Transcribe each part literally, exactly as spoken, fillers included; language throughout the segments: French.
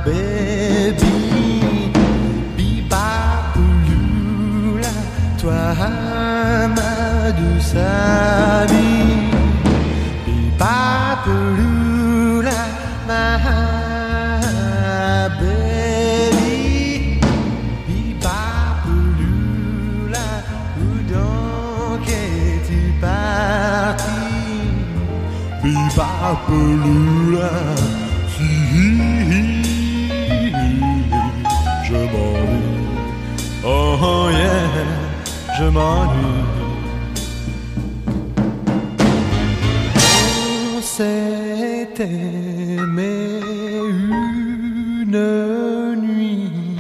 baby, bibapulula, toi ma douce amie, bibapulula, ma baby, bibapulula, où donc es-tu parti? Bibapulula, si je m'ennuie, oh yeah, je m'ennuie. On s'est aimé une nuit,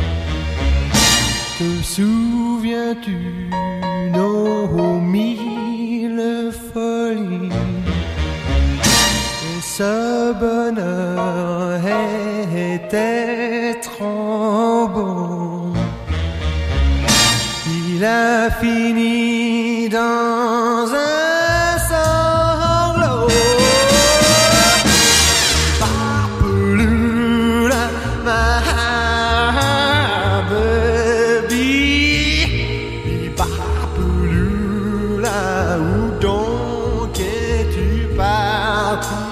te souviens-tu nos mille folies? Et ce bonheur était trop bon, il a fini dans un sanglot. Bibapulula, ma baby, bibapulula, où donc es-tu parti?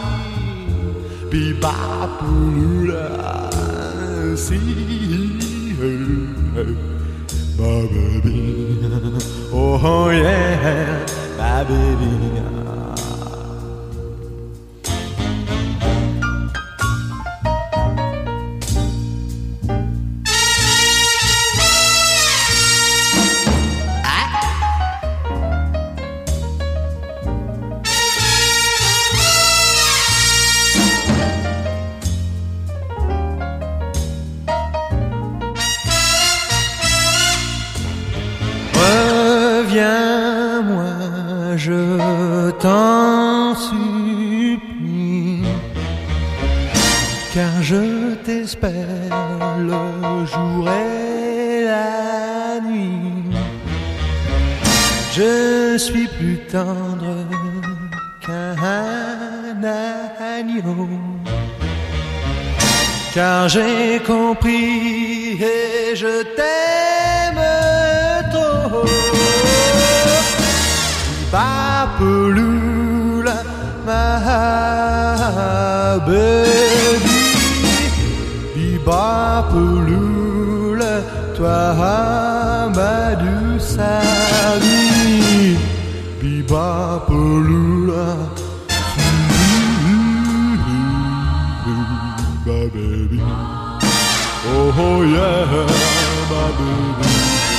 Bibapulula, si, hey, hey, my baby, oh yeah, my baby. Reviens-moi, je t'en supplie, car je t'espère le jour et la nuit. Je suis plus tendre qu'un agneau, car j'ai compris et je t'aime trop. Bibapulula, ma baby, bibapulula, toi ma douce amie, bibapulula, my baby, oh yeah, my baby.